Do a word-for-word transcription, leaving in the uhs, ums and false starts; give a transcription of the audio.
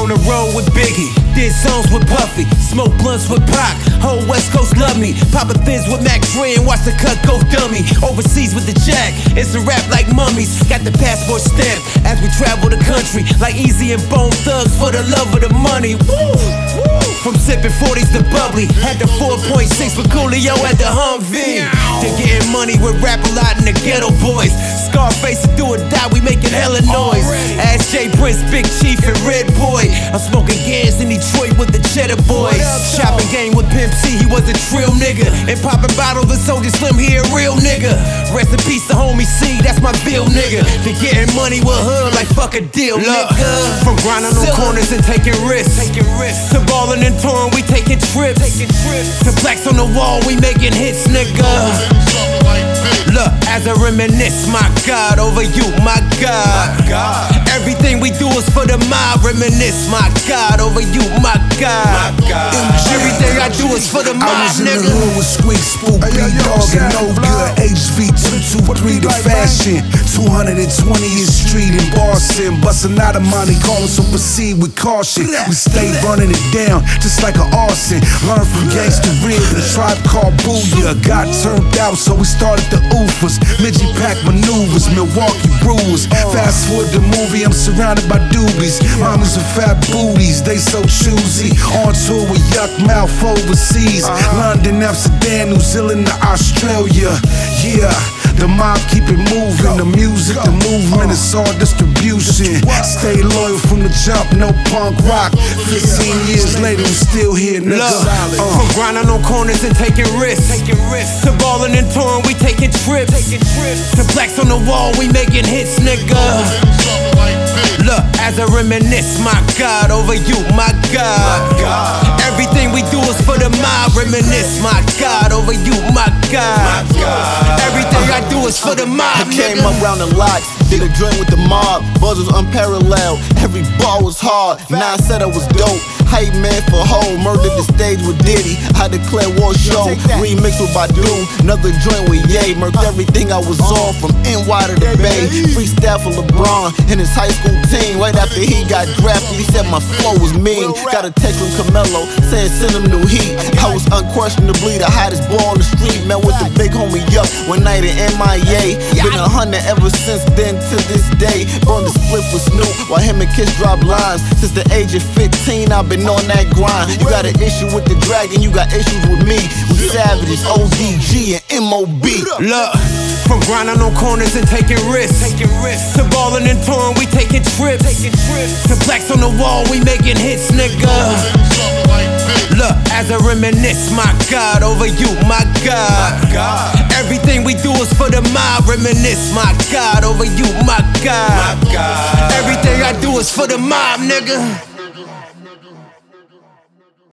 on the road with Biggie, did songs with Puffy, smoke blunts with Pac. Whole West Coast love me. Poppin' thins with Mac Dre and watch the cut go dummy. Overseas with the Jack, it's a rap like mummies. Got the passport stamp as we travel the country, like Easy and Bone Thugs for the love of the money. Woo! Woo! From sippin' forties to bubbly, had the four point six with Coolio at the Humvee. To getting money with Rap A Lot and the Ghetto Boys. Scarface to do or die, we making hella noise. Ask Jay Prince, Big Chief, and Red Boy. I'm smoking gas in Detroit with the Cheddar Boys. Shopping game with Pimp C, he was a trill nigga. And popping bottles with Soldier Slim, he a real nigga. Rest in peace to homie C, that's my bill nigga. To getting money with hood like fuck a deal, nigga. From grinding on corners and taking risks, to ballin' and touring, we taking trips. To plaques on the wall, we making hits, nigga. Look, as I reminisce, my God, over you, my God. My God. Everything we do is for the mob. Reminisce, my God, over you, my God. My God. Everything I do is for the mob, I was in nigga. the hood with Squeak, Spook, B-Dog, and No Good. H V two two three The Fashion, two hundred twentieth Street in Boston. Bustin' out of Monte Carlo, so proceed with caution. We stay running it down, just like an arson. Learn from Gangsta Rig, the Tribe Called Booyah. Got turned out, so we started the Oofers. Midget Pack maneuvers, Milwaukee Brewers. Fast forward the movie, I'm surrounded by doobies. Mamas with fat booties, they so choosy. On tour with Yuck Mouth overseas. London, Amsterdam, New Zealand to Australia. Yeah, the mob keep it moving. The music, the movement, it's all distribution. Stay loyal from the jump, no punk rock. Fifteen years later, we still here, nigga. Look, uh. From grinding on corners and taking risks, to ballin' and touring, we taking trips. To plaques on the wall, we making hits, nigga. Look, as I reminisce, my God, over you, my God. My God. Everything we do is for the mob. Reminisce, my God, over you, my God. My God. Everything I do is for the mob, I came nigga. up round the locks, did a joint with the mob. Buzz was unparalleled, every bar was hard. Now I said I was dope. Hype man for hoe, murdered the stage with Diddy. I declare war show, remix with Badu. Another joint with Ye, murked everything I was on from N Y to the Bay. Freestyle for LeBron and his high school team. Right after he got drafted, he said my flow was mean. Got a text from Camelo saying send him new heat. I was unquestionably the hottest boy on the street. Met with the big homie Yuck one night in M I A. Been a hundred ever since then to this day. Burned the split with Snoop while him and Kiss drop lines. Since the age of fifteen, I've been on that grind. You got an issue with the dragon, you got issues with me. We savages, O D G and M O B. Look, from grinding on corners and taking risks, to ballin' and touring, we taking trips. To plaques on the wall, we making hits, nigga. Look, as I reminisce, my God, over you, my God. My God. Everything we do is for the mob. Reminisce, my God, over you, my God. My God. Everything I do is for the mob, nigga.